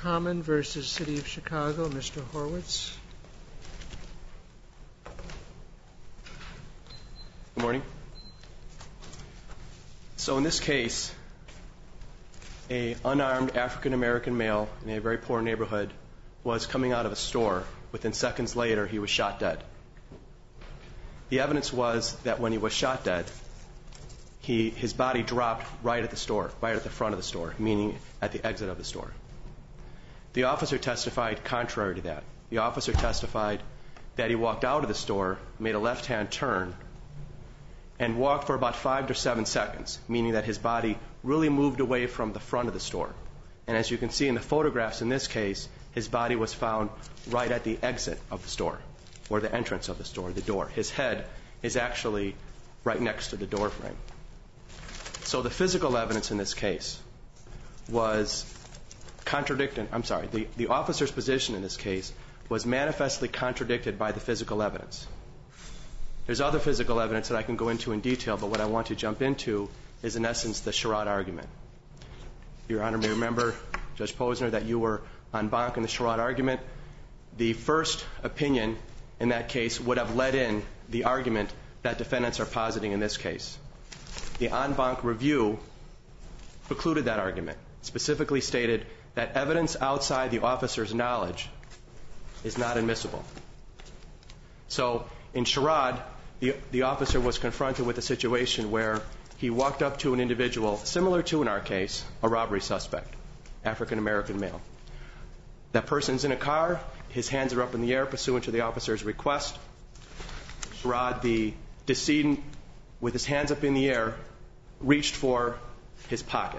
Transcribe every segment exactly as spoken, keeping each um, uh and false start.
Hammond v. City of Chicago. Mister Horwitz. Good morning. So in this case, an unarmed African-American male in a very poor neighborhood was coming out of a store. Within seconds later, he was shot dead. The evidence was that when he was shot dead, he, his body dropped right at the store, right at the front of the store, meaning at the exit of the store. The officer testified contrary to that. The officer testified that he walked out of the store, made a left-hand turn, and walked for about five to seven seconds, meaning that his body really moved away from the front of the store. And as you can see in the photographs in this case, his body was found right at the exit of the store, or the entrance of the store, the door. His head is actually right next to the door frame. So the physical evidence in this case was contradicting, I'm sorry, the, the officer's position in this case was manifestly contradicted by the physical evidence. There's other physical evidence that I can go into in detail, but what I want to jump into is, in essence, the Sherrod argument. Your Honor may remember, Judge Posner, that you were en banc in the Sherrod argument. The first opinion in that case would have led in the argument that defendants are positing in this case. The en banc review precluded that argument, specifically stated that evidence outside the officer's knowledge is not admissible. So in Sherrod, the, the officer was confronted with a situation where he walked up to an individual, similar to in our case, a robbery suspect, African-American male. That person's in a car, his hands are up in the air pursuant to the officer's request. Sherrod, the decedent, with his hands up in the air, reached for his pocket.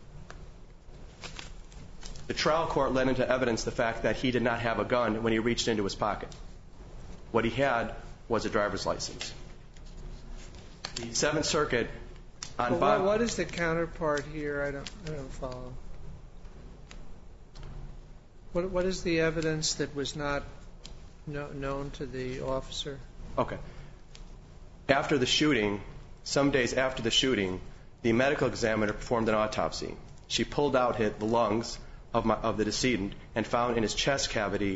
The trial court led into evidence the fact that he did not have a gun when he reached into his pocket. What he had was a driver's license. The Seventh Circuit on well, what is the counterpart here? I don't, I don't follow. What, what is the evidence that was not no, known to the officer? Okay. After the shooting, some days after the shooting, the medical examiner performed an autopsy. She pulled out his, the lungs of, my, of the decedent and found in his chest cavity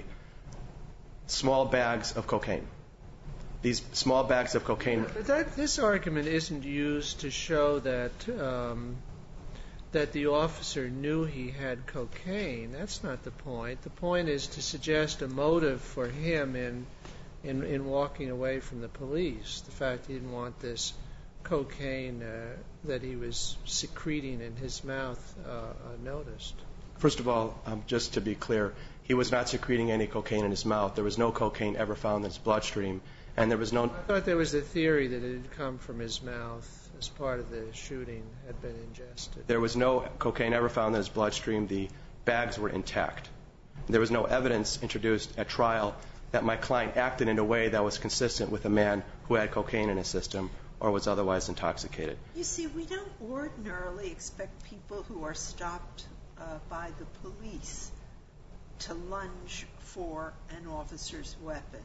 small bags of cocaine. These small bags of cocaine. But that, this argument isn't used to show that um, that the officer knew he had cocaine. That's not the point. The point is to suggest a motive for him in in, in walking away from the police. The fact he didn't want this cocaine uh, that he was secreting in his mouth uh, uh, noticed. First of all, um, just to be clear, he was not secreting any cocaine in his mouth. There was no cocaine ever found in his bloodstream, and there was no... I thought there was a theory that it had come from his mouth as part of the shooting, had been ingested. There was no cocaine ever found in his bloodstream. The bags were intact. There was no evidence introduced at trial that my client acted in a way that was consistent with a man who had cocaine in his system or was otherwise intoxicated. You see, we don't ordinarily expect people who are stopped uh, by the police to lunge for an officer's weapon.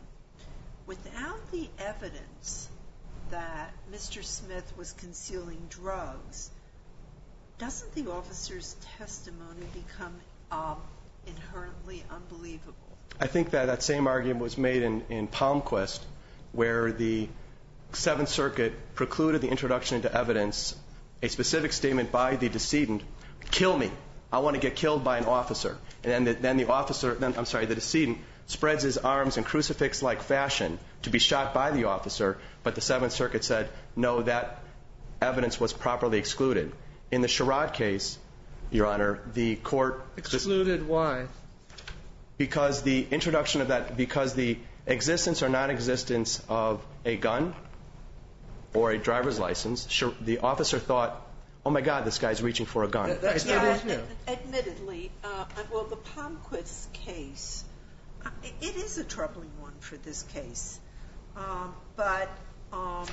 Without the evidence that Mister Smith was concealing drugs, doesn't the officer's testimony become um, inherently unbelievable? I think that that same argument was made in, in Palmquist, where the Seventh Circuit precluded the introduction into evidence a specific statement by the decedent, kill me, I want to get killed by an officer. And then the, then the officer, then, I'm sorry, the decedent spreads his arms in crucifix-like fashion to be shot by the officer, but the Seventh Circuit said, no, that evidence was properly excluded. In the Sherrod case, Your Honor, the court... Excluded why? Because the introduction of that, because the existence or non-existence of a gun or a driver's license, the officer thought, oh my God, this guy's reaching for a gun. That, that's yeah, not it, ad- admittedly, uh, well, the Palmquist case, uh, it is a troubling one for this case, um, but um,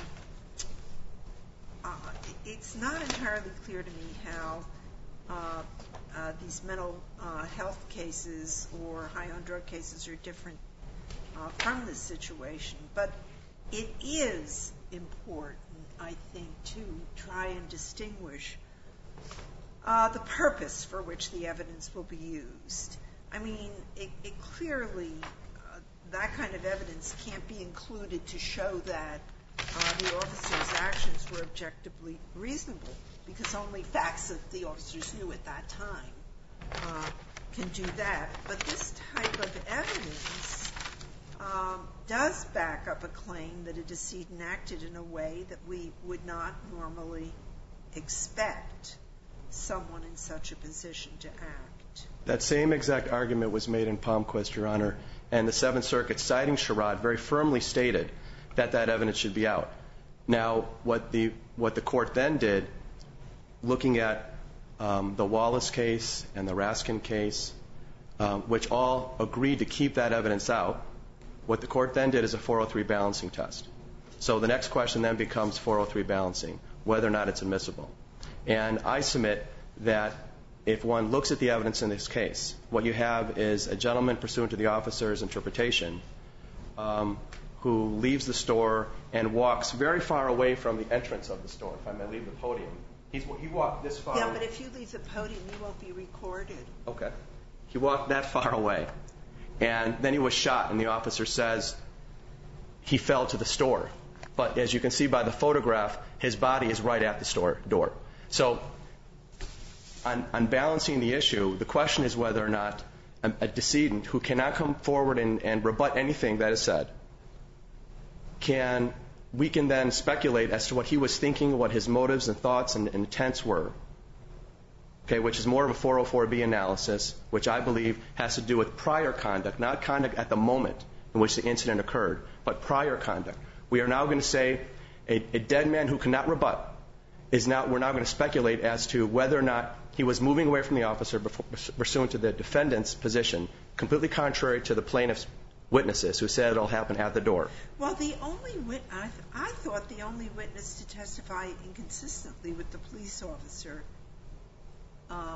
uh, it's not entirely clear to me how uh, uh, these mental uh, health cases or high-on drug cases are different uh, from this situation. But it is important, I think, to try and distinguish uh, the purpose for which the evidence will be used. I mean, it, it clearly, uh, that kind of evidence can't be included to show that uh, the officer's actions were objectively reasonable, because only facts that the officers knew at that time uh, can do that. But this type of evidence um, does back up a claim that a decedent acted in a way that we would not normally expect someone in such a position to act. That same exact argument was made in Palmquist, Your Honor, and the Seventh Circuit, citing Sherrod, very firmly stated that that evidence should be out. Now, what the what the court then did, looking at um, the Wallace case and the Raskin case, um, which all agreed to keep that evidence out, what the court then did is a four oh three balancing test. So the next question then becomes four oh three balancing, whether or not it's admissible. And I submit that if one looks at the evidence in this case, what you have is a gentleman pursuant to the officer's interpretation um, who leaves the store and walks very far away from the entrance of the store, if I may leave the podium. He's, he walked this far. Yeah, but if you leave the podium, you won't be recorded. Okay. He walked that far away. And then he was shot, and the officer says he fell to the store. But as you can see by the photograph, his body is right at the store door. So on, on balancing the issue, the question is whether or not a, a decedent who cannot come forward and, and rebut anything that is said, can we can then speculate as to what he was thinking, what his motives and thoughts and, and intents were, okay, which is more of a four oh four B analysis, which I believe has to do with prior conduct, not conduct at the moment in which the incident occurred, but prior conduct. We are now going to say a, a dead man who cannot rebut is now, we're now going to speculate as to whether or not he was moving away from the officer before, pursuant to the defendant's position, completely contrary to the plaintiff's witnesses who said it all happened at the door. Well, the only wit- I, th- I thought the only witness to testify inconsistently with the police officer uh,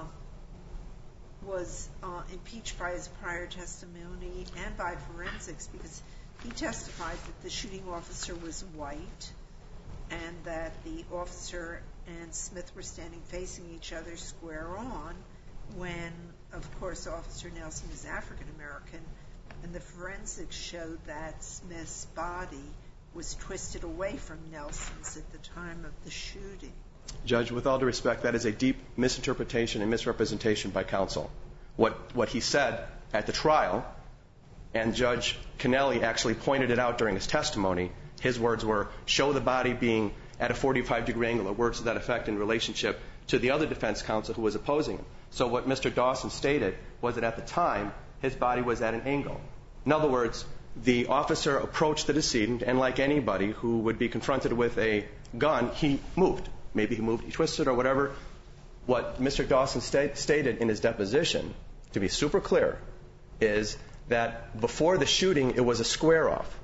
was uh, impeached by his prior testimony and by forensics, because he testified that the shooting officer was white and that the officer and Smith were standing facing each other square on when, of course, Officer Nelson is African American, and the forensics showed that Smith's body was twisted away from Nelson's at the time of the shooting. Judge, with all due respect, that is a deep misinterpretation and misrepresentation by counsel. What what he said at the trial, and Judge Kennelly actually pointed it out during his testimony, his words were, show the body being at a forty-five degree angle, or words to that effect in relationship to the other defense counsel who was opposing him. So what Mister Dawson stated was that at the time, his body was at an angle. In other words, the officer approached the decedent, and like anybody who would be confronted with a gun, he moved. Maybe he moved, he twisted, or whatever. What Mister Dawson sta- stated in his deposition, to be super clear, is that before the shooting, it was a square off.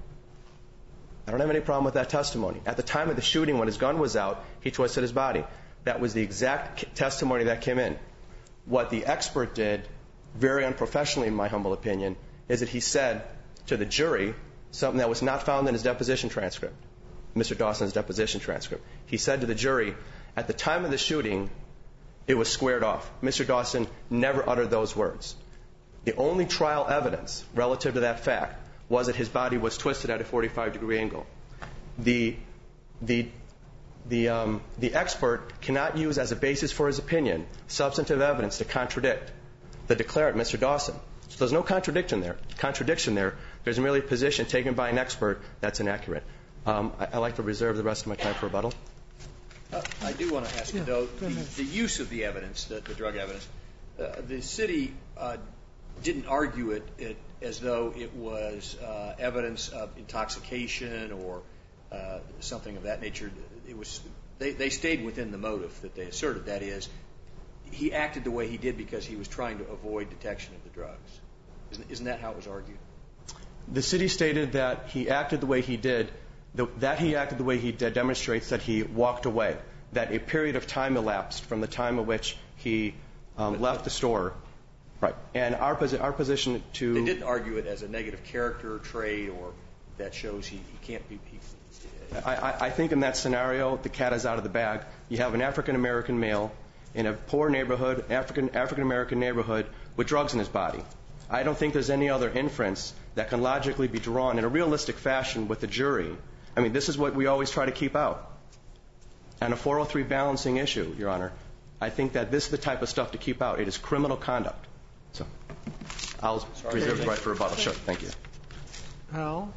I don't have any problem with that testimony. At the time of the shooting, when his gun was out, he twisted his body. That was the exact testimony that came in. What the expert did, very unprofessionally in my humble opinion, is that he said to the jury something that was not found in his deposition transcript, Mister Dawson's deposition transcript. He said to the jury, at the time of the shooting, it was squared off. Mister Dawson never uttered those words. The only trial evidence relative to that fact was that his body was twisted at a forty-five degree angle. The, the, the, um, the expert cannot use as a basis for his opinion substantive evidence to contradict the declarant, Mister Dawson. So there's no contradiction there. Contradiction there. There's merely a position taken by an expert that's inaccurate. Um, I, I'd like to reserve the rest of my time for rebuttal. Uh, I do want to ask you, though, the, the use of the evidence, the, the drug evidence, uh, the city uh, didn't argue it, it as though it was uh, evidence of intoxication or uh, something of that nature. It was they, they stayed within the motive that they asserted. That is, he acted the way he did because he was trying to avoid detection of the drugs. Isn't, isn't that how it was argued? The city stated that he acted the way he did. The, that he acted the way he did demonstrates that he walked away, that a period of time elapsed from the time at which he um, left the store. Right. And our, posi- our position to... They didn't argue it as a negative character trait or that shows he, he can't be... He, I, I think in that scenario, the cat is out of the bag. You have an African-American male in a poor neighborhood, African, African-American neighborhood, with drugs in his body. I don't think there's any other inference that can logically be drawn in a realistic fashion with the jury. I mean, this is what we always try to keep out. On a four oh three balancing issue, Your Honor, I think that this is the type of stuff to keep out. It is criminal conduct. So I'll Sorry, reserve the right for rebuttal. Sure. Thank you. Hal?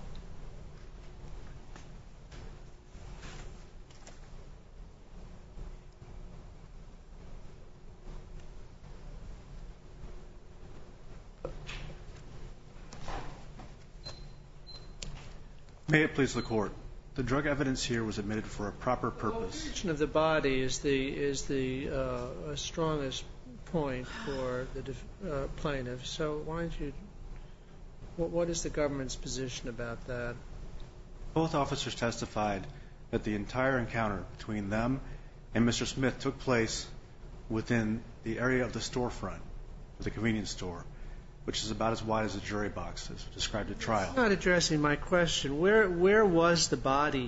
May it please the Court. The drug evidence here was admitted for a proper purpose. The location of the body is the is the uh, strongest point for the def, uh, plaintiff. So why don't you? What, what is the government's position about that? Both officers testified that the entire encounter between them and Mister Smith took place within the area of the storefront, the convenience store, which is about as wide as a jury box, as described at trial. That's not addressing my question. Where where was the body,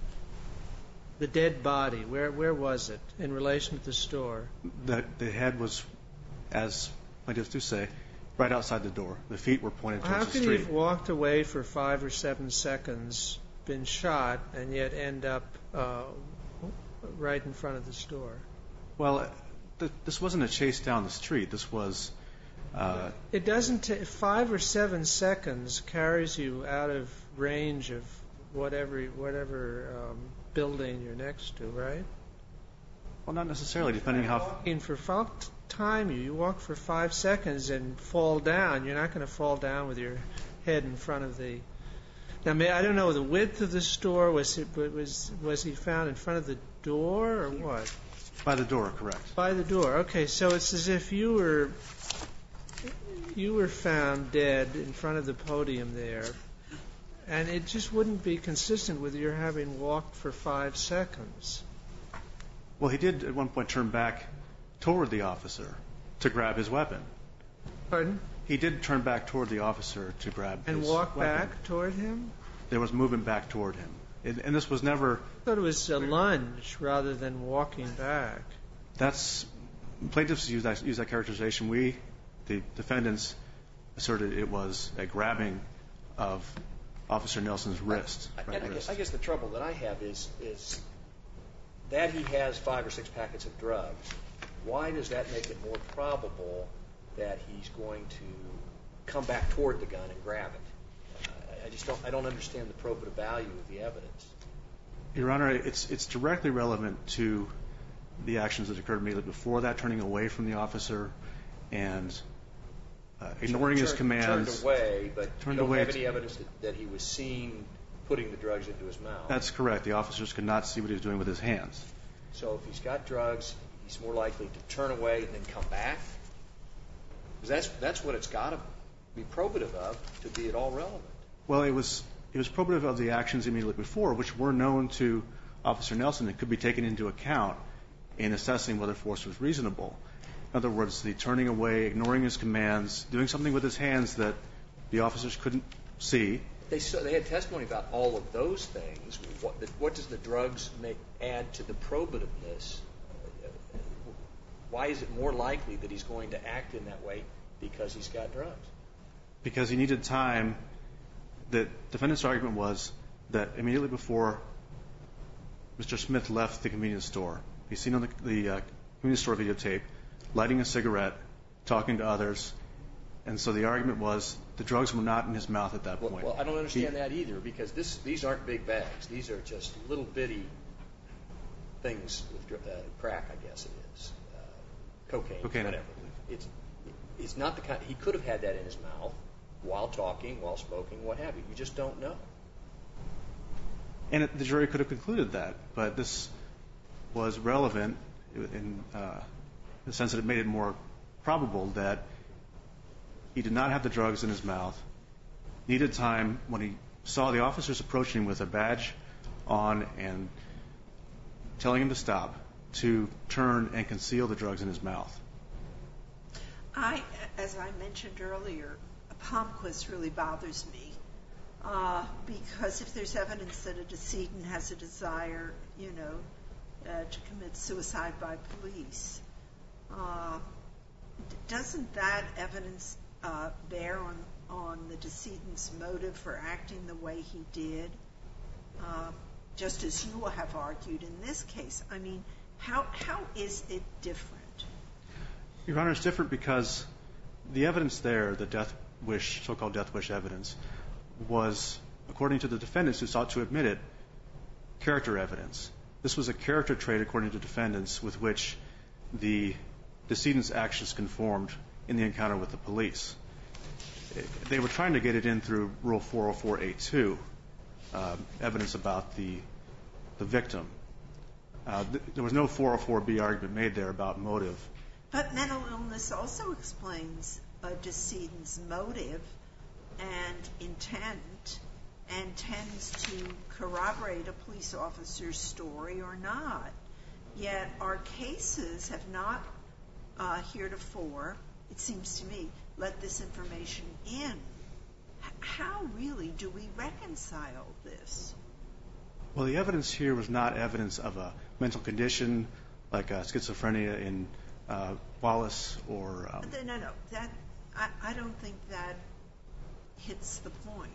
the dead body? Where where was it in relation to the store? The, the head was, as plaintiffs do say, right outside the door. The feet were pointed towards How the could street. he have walked away for five or seven seconds, been shot, and yet end up uh, right in front of the store? Well, th- this wasn't a chase down the street. This was... Uh, it doesn't take five or seven seconds carries you out of range of whatever whatever um, building you're next to, right? Well, not necessarily, depending how... Walking for five time you you walk for five seconds and fall down. You're not going to fall down with your head in front of the. Now, may, I don't know the width of the store. Was it was was he found in front of the door or what? By the door, correct. By the door. Okay, so it's as if you were. You were found dead in front of the podium there, and it just wouldn't be consistent with your having walked for five seconds. Well, he did at one point turn back toward the officer to grab his weapon. Pardon? He did turn back toward the officer to grab and his walk weapon. back toward him? There was movement back toward him. It, and this was never... I thought it was a lunge rather than walking back. That's... Plaintiffs use that, use that characterization. We... The defendants asserted it was a grabbing of Officer Nelson's wrist. I, Right I, wrist. guess, I guess the trouble that I have is is that he has five or six packets of drugs. Why does that make it more probable that he's going to come back toward the gun and grab it? Uh, I just don't. I don't understand the probative value of the evidence. Your Honor, it's it's directly relevant to the actions that occurred immediately before that, turning away from the officer and uh, ignoring Turned- his commands. Turned away, but Turned you don't away have to- any evidence that, that he was seen putting the drugs into his mouth. That's correct. The officers could not see what he was doing with his hands. So if he's got drugs, he's more likely to turn away and then come back? Because that's, that's what it's got to be probative of to be at all relevant. Well, it was it was probative of the actions immediately before, which were known to Officer Nelson and could be taken into account in assessing whether force was reasonable. In other words, the turning away, ignoring his commands, doing something with his hands that the officers couldn't see. They, so they had testimony about all of those things. What, what does the drugs make, add to the probativeness? Why is it more likely that he's going to act in that way because he's got drugs? Because he needed time. The defendant's argument was that immediately before Mister Smith left the convenience store, he's seen on the, the uh, convenience store videotape lighting a cigarette, talking to others, and so the argument was the drugs were not in his mouth at that Well, point. well I don't understand He- that either because this, these aren't big bags. These are just little bitty things with uh, crack, I guess it is, uh, cocaine, Cocaine, I whatever. It's, it's not the kind. He could have had that in his mouth while talking, while smoking, what have you. You just don't know. And it, the jury could have concluded that, but this was relevant in uh, the sense that it made it more probable that he did not have the drugs in his mouth, needed time when he saw the officers approaching him with a badge on and telling him to stop, to turn and conceal the drugs in his mouth. I, as I mentioned earlier, Palmquist really bothers me uh, because if there's evidence that a decedent has a desire, you know, uh, to commit suicide by police, uh, doesn't that evidence uh, bear decedent's motive for acting the way he did, uh, just as you have argued in this case? I mean, how how is it different? Your Honor, it's different because the evidence there, the death wish, so-called death wish evidence, was, according to the defendants who sought to admit it, character evidence. This was a character trait, according to defendants, with which the decedent's actions conformed in the encounter with the police. They were trying to get it in through Rule four oh four A two, uh, evidence about the the victim. Uh, th- there was no four oh four B argument made there about motive. But mental illness also explains a decedent's motive and intent and tends to corroborate a police officer's story or not. Yet our cases have not uh, heretofore, it seems to me, let this information in. H- how really do we reconcile this? Well, the evidence here was not evidence of a mental condition like uh, schizophrenia in uh, Wallace or... Um, no, no, that, I, I don't think that hits the point.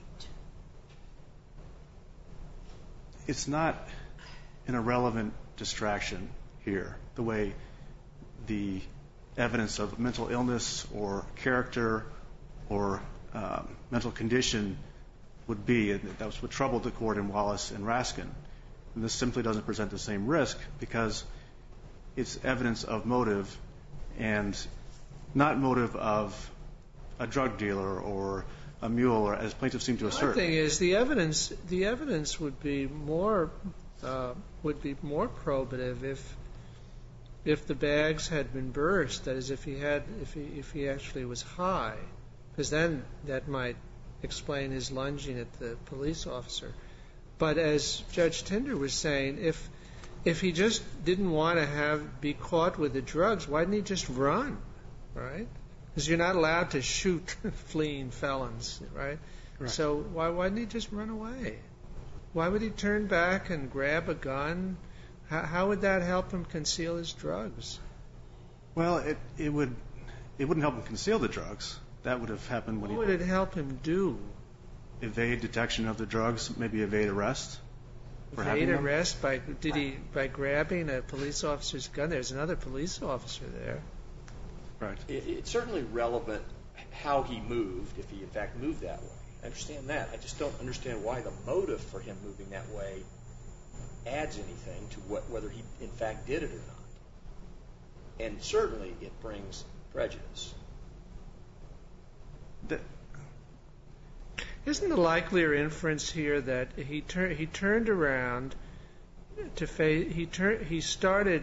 It's not an irrelevant distraction here, the way the evidence of mental illness or character or um, mental condition would be. And that was what troubled the court in Wallace and Raskin. And this simply doesn't present the same risk because it's evidence of motive and not motive of a drug dealer or a mule, or as plaintiffs seem to assert. The thing is, the evidence the evidence would be more uh, would be more probative if if the bags had been burst. That is, if he had if he if he actually was high, because then that might explain his lunging at the police officer. But as Judge Tinder was saying, if if he just didn't want to have be caught with the drugs, why didn't he just run, right? Because you're not allowed to shoot fleeing felons, right? Right. So why, why didn't he just run away? Why would he turn back and grab a gun? How, how would that help him conceal his drugs? Well, it, it would it wouldn't help him conceal the drugs. That would have happened when what he... What would it help him do? Evade detection of the drugs, maybe evade arrest. Evade arrest by did he by grabbing a police officer's gun? There's another police officer there. Right. It, it's certainly relevant how he moved, if he in fact moved that way. I understand that. I just don't understand why the motive for him moving that way adds anything to what, whether he in fact did it or not. And certainly it brings prejudice. The, Isn't the likelier inference here that he turned he turned around to face he turned he started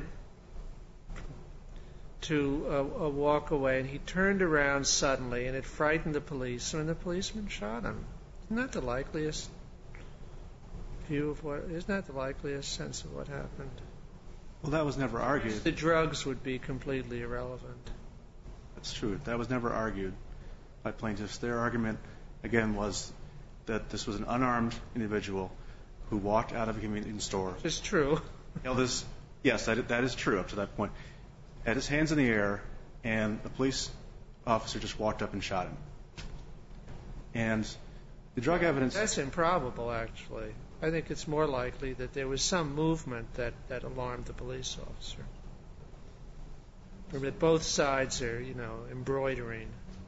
to uh, uh, walk away, and he turned around suddenly, and it frightened the police, and the policeman shot him. Isn't that the likeliest view of what? Isn't that the likeliest sense of what happened? Well, that was never argued. The drugs would be completely irrelevant. That's true. That was never argued by plaintiffs. Their argument, again, was that this was an unarmed individual who walked out of a convenience store. It's true. Held his, yes, that, that is true up to that point. Had his hands in the air, and the police officer just walked up and shot him. And the drug evidence... That's improbable, actually. I think it's more likely that there was some movement that, that alarmed the police officer. Or that both sides are, you know, embroidering,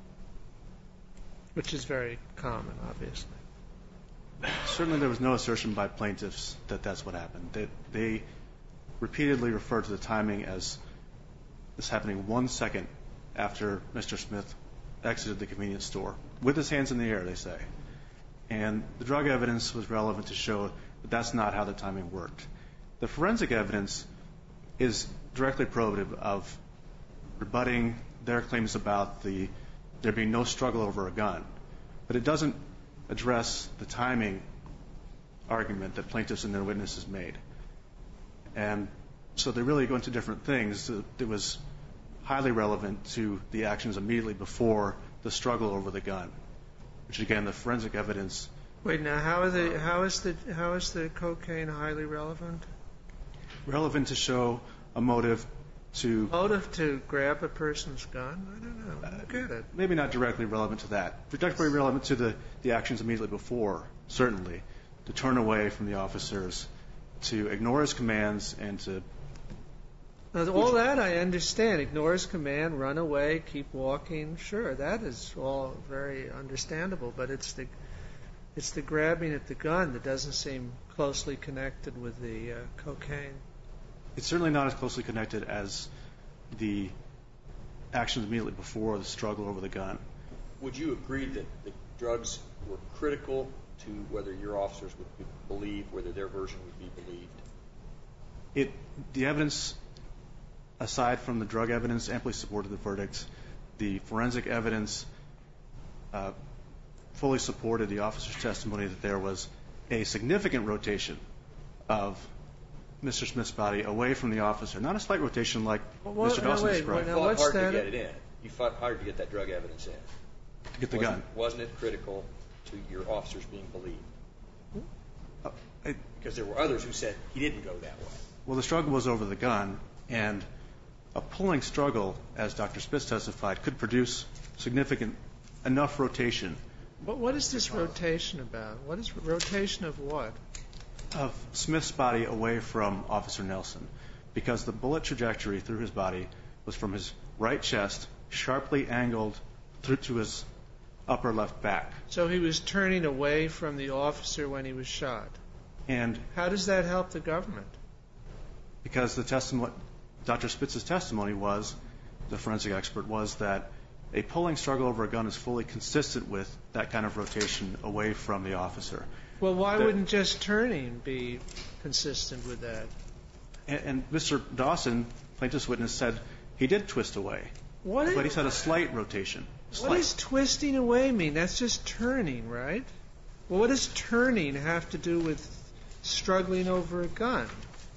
which is very common, obviously. Certainly there was no assertion by plaintiffs that that's what happened. They, they repeatedly referred to the timing as this happening one second after Mister Smith exited the convenience store, with his hands in the air, they say. And the drug evidence was relevant to show that that's not how the timing worked. The forensic evidence is directly probative of rebutting their claims about the there being no struggle over a gun. But it doesn't address the timing argument that plaintiffs and their witnesses made. And so they really go into different things. It was highly relevant to the actions immediately before the struggle over the gun, which, again, the forensic evidence... Wait, now, how, are the, how, is the, how is the cocaine highly relevant? Relevant to show a motive to... Motive to grab a person's gun? I don't know. I don't get it. Maybe not directly relevant to that. Directly relevant to the, the actions immediately before, certainly. To turn away from the officers, to ignore his commands, and to... Now, all that I understand. Ignore his command, run away, keep walking. Sure, that is all very understandable. But it's the it's the grabbing at the gun that doesn't seem closely connected with the uh, cocaine. It's certainly not as closely connected as the actions immediately before the struggle over the gun. Would you agree that the drugs were critical to whether your officers would be believed, whether their version would be believed? It, the evidence, aside from the drug evidence, amply supported the verdict. The forensic evidence uh, fully supported the officer's testimony that there was a significant rotation of Mister Smith's body away from the officer. Not a slight rotation like well, Mister Dawson no, wait, described. now You fought what's hard that? to get it in. You fought hard to get that drug evidence in. To get the wasn't, gun. Wasn't it critical to your officers being believed? Uh, it, Because there were others who said he didn't go that way. well, the struggle was over the gun, and a pulling struggle, as Doctor Spitz testified, could produce significant enough rotation. But what is this rotation about? What is rotation of what? Of Smith's body away from Officer Nelson, because the bullet trajectory through his body was from his right chest, sharply angled through to his upper left back. So he was turning away from the officer when he was shot. And How does that help the government? because the testimony, Doctor Spitz's testimony was, the forensic expert, was that a pulling struggle over a gun is fully consistent with that kind of rotation away from the officer. Well, why The- wouldn't just turning be consistent with that? And, and Mister Dawson, plaintiff's witness, said he did twist away, What is, but he said a slight rotation. what Slight. does twisting away mean? That's just turning, right? Well, what does turning have to do with struggling over a gun?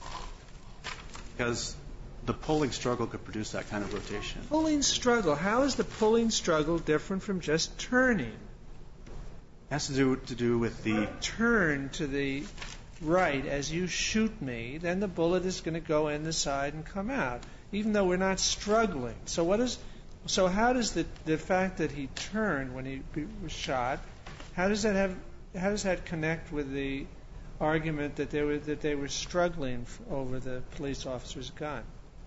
Because the pulling struggle could produce that kind of rotation. Pulling struggle. How is the pulling struggle different from just turning? It has to do to do with the Turn to the right as you shoot me, then the bullet is going to go in the side and come out, even though we're not struggling. So what is? So how does the the fact that he turned when he was shot? How does that have? How does that connect with the argument that they were that they were struggling f- over the police officer's gun?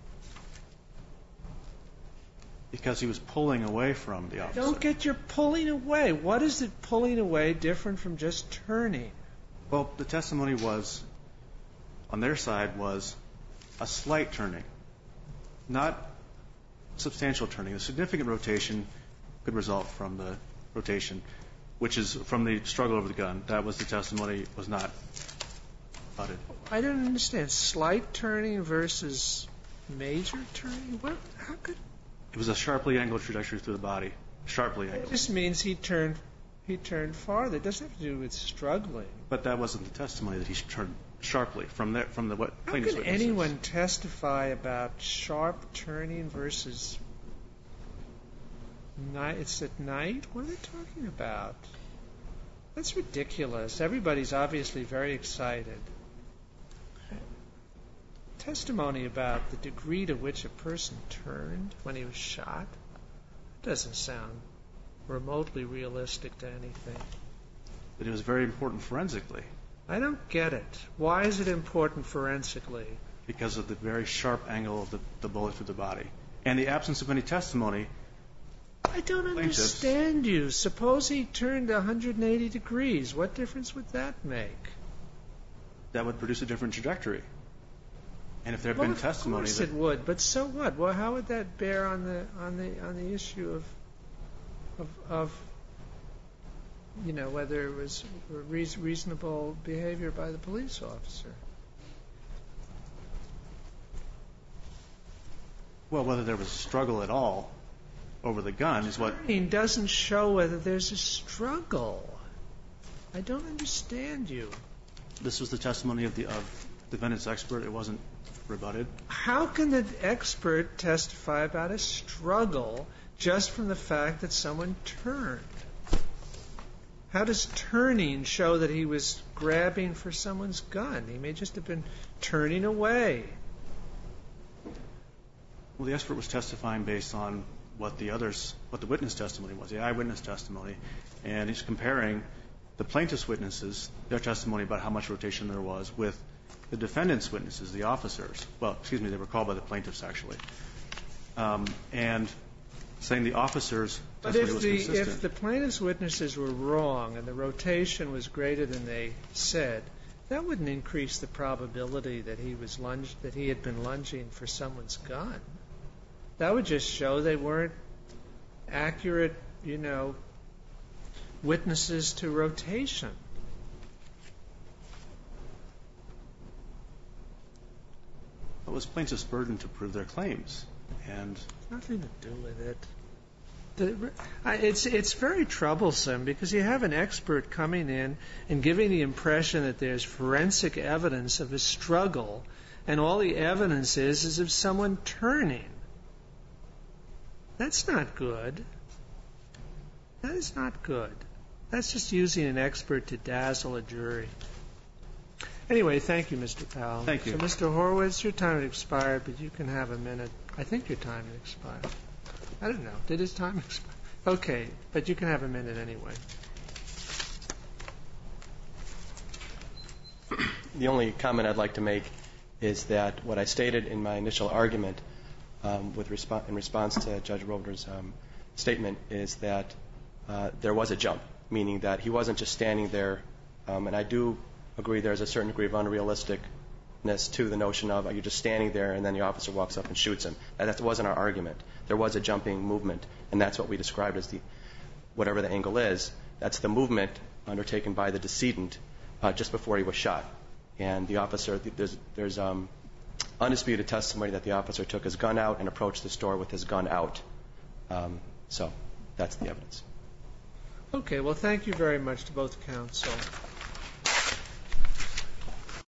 because he was pulling away from the officer. Don't get your pulling away. What is it pulling away different from just turning? Well, the testimony was, on their side, was a slight turning, not substantial turning. A significant rotation could result from the rotation, which is from the struggle over the gun. That was the testimony, was not uttered. I don't understand. Slight turning versus major turning? What? How could... It was a sharply angled trajectory through the body. Sharply It angled. just means he turned he turned farther. It doesn't have to do with struggling. But that wasn't the testimony that he turned sharply from there, from the what How plaintiff's can witnesses. anyone testify about sharp turning versus night? It's at night? What are they talking about? That's ridiculous. Everybody's obviously very excited. Testimony about the degree to which a person turned when he was shot doesn't sound remotely realistic to anything. But it was very important forensically I don't get it. Why is it important forensically? because of the very sharp angle of the, the bullet through the body. And the absence of any testimony. I don't Plaintiffs. understand you. Suppose he turned one hundred eighty degrees. What difference would that make? That would produce a different trajectory. And if there had Well, been of testimony course that it would, but so what? Well, how would that bear on the on the on the issue of of, of you know whether it was reas- reasonable behavior by the police officer? well, whether there was a struggle at all over the gun is what Turning doesn't show whether there's a struggle. I don't understand you. this was the testimony of the of the defendant's expert. It wasn't rebutted. How can the expert testify about a struggle just from the fact that someone turned? How does turning show that he was grabbing for someone's gun? He may just have been turning away. Well, the expert was testifying based on what the others, what the witness testimony was, the eyewitness testimony, and he's comparing the plaintiff's witnesses, their testimony about how much rotation there was, with the defendant's witnesses, the officers. Well, excuse me, they were called by the plaintiffs, actually. Um, and saying the officers' testimony was consistent. But if the plaintiff's witnesses were wrong and the rotation was greater than they said, that wouldn't increase the probability that he was lunged, that he had been lunging for someone's gun. That would just show they weren't accurate, you know, witnesses to rotation. It was plaintiff's burden to prove their claims, and nothing to do with it. The, it's it's very troublesome because you have an expert coming in and giving the impression that there's forensic evidence of a struggle, and all the evidence is is of someone turning. That's not good. That is not good. That's just using an expert to dazzle a jury. Anyway, thank you, Mister Powell. Thank you. So, Mister Horwitz, your time has expired, but you can have a minute. I think your time has expired. I don't know. Did his time expire? Okay, but you can have a minute anyway. The only comment I'd like to make is that what I stated in my initial argument um, with resp- in response to Judge Roeder's um, statement is that uh, there was a jump, meaning that he wasn't just standing there, um, and I do agree there's a certain degree of unrealisticness to the notion of are you just standing there and then the officer walks up and shoots him. That, that wasn't our argument. There was a jumping movement, and that's what we described as the, whatever the angle is, that's the movement undertaken by the decedent uh, just before he was shot. And the officer, there's, there's um, undisputed testimony that the officer took his gun out and approached the store with his gun out. Um, so that's the evidence. Okay, well, thank you very much to both counsel.